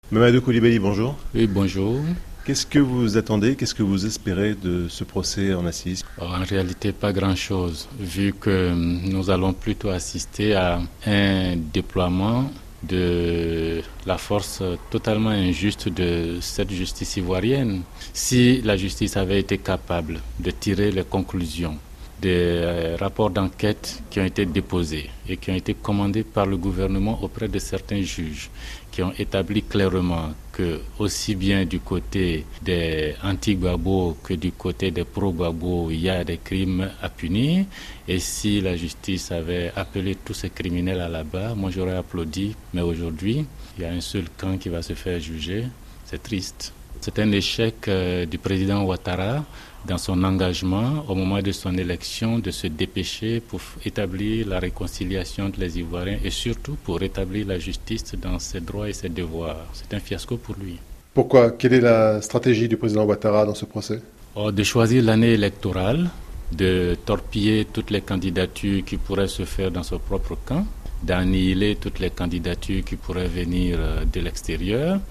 Mamadou Koulibaly, bonjour. Oui, bonjour. Qu'est-ce que vous attendez, qu'est-ce que vous espérez de ce procès en assises? En réalité, pas grand-chose, vu que nous allons plutôt assister à un déploiement de la force totalement injuste de cette justice ivoirienne. Si la justice avait été capable de tirer les conclusions des rapports d'enquête qui ont été déposés et qui ont été commandés par le gouvernement auprès de certains juges, qui ont établi clairement que aussi bien du côté des anti-Gbagbo que du côté des pro-Gbagbo, il y a des crimes à punir. Et si la justice avait appelé tous ces criminels à la barre, moi j'aurais applaudi. Mais aujourd'hui, il y a un seul camp qui va se faire juger. C'est triste. C'est un échec du président Ouattara dans son engagement au moment de son élection de se dépêcher pour établir la réconciliation entre les Ivoiriens et surtout pour rétablir la justice dans ses droits et ses devoirs. C'est un fiasco pour lui. Pourquoi? Quelle est la stratégie du président Ouattara dans ce procès? De choisir l'année électorale, de torpiller toutes les candidatures qui pourraient se faire dans son propre camp, d'annihiler toutes les candidatures qui pourraient venir de l'extérieur,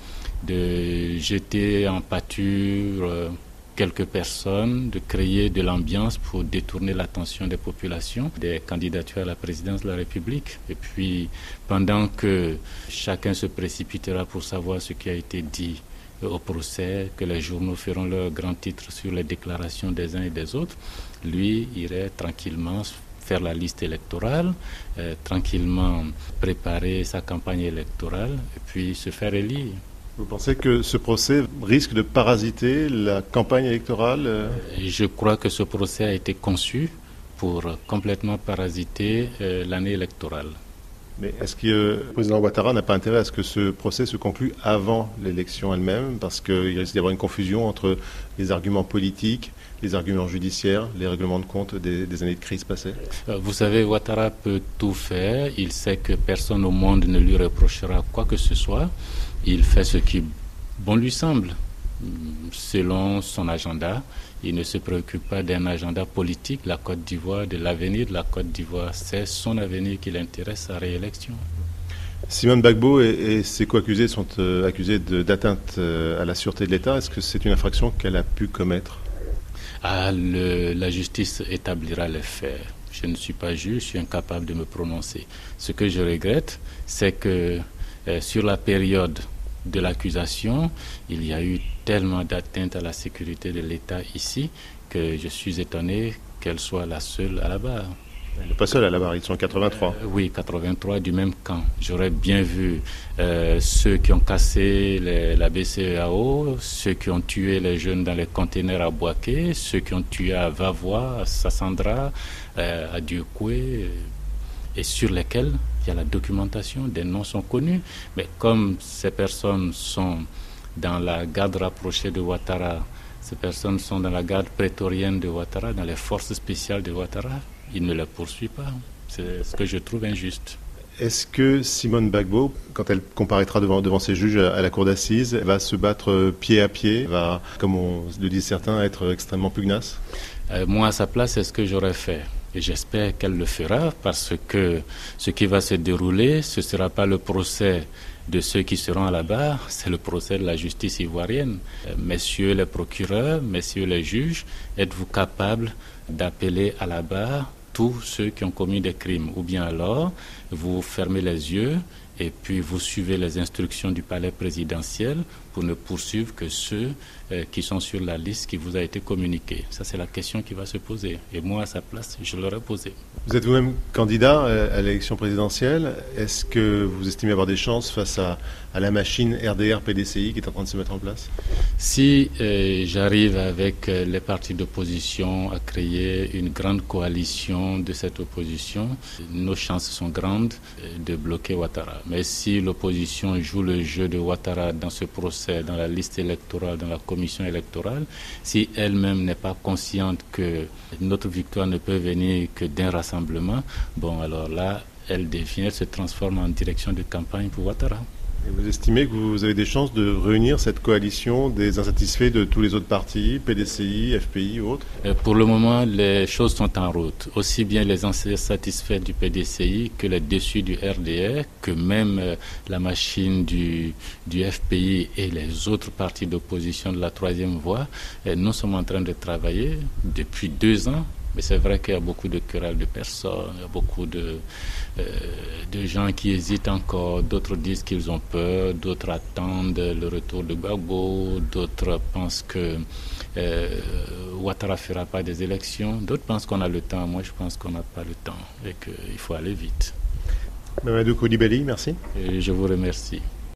de jeter en pâture quelques personnes, de créer de l'ambiance pour détourner l'attention des populations des candidatures à la présidence de la République. Et puis, pendant que chacun se précipitera pour savoir ce qui a été dit au procès, que les journaux feront leurs grands titres sur les déclarations des uns et des autres, lui irait tranquillement faire la liste électorale, tranquillement préparer sa campagne électorale et puis se faire élire. Vous pensez que ce procès risque de parasiter la campagne électorale? Je crois que ce procès a été conçu pour complètement parasiter l'année électorale. Mais est-ce que le président Ouattara n'a pas intérêt à ce que ce procès se conclue avant l'élection elle-même? Parce qu'il risque d'y avoir une confusion entre les arguments politiques, les arguments judiciaires, les règlements de compte des années de crise passées. Vous savez, Ouattara peut tout faire. Il sait que personne au monde ne lui reprochera quoi que ce soit. Il fait ce qui bon lui semble, selon son agenda. Il ne se préoccupe pas d'un agenda politique. La Côte d'Ivoire, de l'avenir de la Côte d'Ivoire, c'est son avenir qui l'intéresse, sa réélection. Simone Gbagbo et ses co-accusés sont accusés d'atteinte à la sûreté de l'État. Est-ce que c'est une infraction qu'elle a pu commettre? La justice établira les faits. Je ne suis pas juge, je suis incapable de me prononcer. Ce que je regrette, c'est que sur la période de l'accusation, il y a eu tellement d'atteintes à la sécurité de l'État ici que je suis étonné qu'elle soit la seule à la barre. Elle n'est pas seule à la barre, ils sont 83. Oui, 83 du même camp. J'aurais bien vu ceux qui ont cassé la BCEAO, ceux qui ont tué les jeunes dans les containers à Bouaké, ceux qui ont tué à Vavois, à Sassandra, à Dieucoué, et sur lesquels il y a la documentation, des noms sont connus. Mais comme ces personnes sont dans la garde rapprochée de Ouattara, ces personnes sont dans la garde prétorienne de Ouattara, dans les forces spéciales de Ouattara, il ne les poursuit pas. C'est ce que je trouve injuste. Est-ce que Simone Gbagbo, quand elle comparaîtra devant ses juges à la cour d'assises, va se battre pied à pied, va, comme le disent certains, être extrêmement pugnace? Moi, à sa place, c'est ce que j'aurais fait. Et j'espère qu'elle le fera parce que ce qui va se dérouler, ce ne sera pas le procès de ceux qui seront à la barre, c'est le procès de la justice ivoirienne. Messieurs les procureurs, messieurs les juges, êtes-vous capables d'appeler à la barre tous ceux qui ont commis des crimes? Ou bien alors, vous fermez les yeux et puis vous suivez les instructions du palais présidentiel pour ne poursuivre que ceux qui sont sur la liste qui vous a été communiquée. Ça, c'est la question qui va se poser. Et moi, à sa place, je l'aurais posée. Vous êtes vous-même candidat à l'élection présidentielle. Est-ce que vous estimez avoir des chances face à la machine RDR-PDCI qui est en train de se mettre en place? Si j'arrive avec les partis d'opposition à créer une grande coalition de cette opposition, nos chances sont grandes de bloquer Ouattara. Mais si l'opposition joue le jeu de Ouattara dans ce procès, dans la liste électorale, dans la commission électorale, si elle-même n'est pas consciente que notre victoire ne peut venir que d'un rassemblement, bon alors là, elle se transforme en direction de campagne pour Ouattara. Et vous estimez que vous avez des chances de réunir cette coalition des insatisfaits de tous les autres partis, PDCI, FPI ou autres? Pour le moment, les choses sont en route. Aussi bien les insatisfaits du PDCI que les déçus du RDR, que même la machine du FPI et les autres partis d'opposition de la troisième voie. Nous sommes en train de travailler depuis 2 ans. Mais c'est vrai qu'il y a beaucoup de querelles de personnes, il y a beaucoup de gens qui hésitent encore, d'autres disent qu'ils ont peur, d'autres attendent le retour de Gbagbo, d'autres pensent que Ouattara ne fera pas des élections, d'autres pensent qu'on a le temps, moi je pense qu'on n'a pas le temps et qu'il faut aller vite. Mamadou Coulibaly, merci. Et je vous remercie.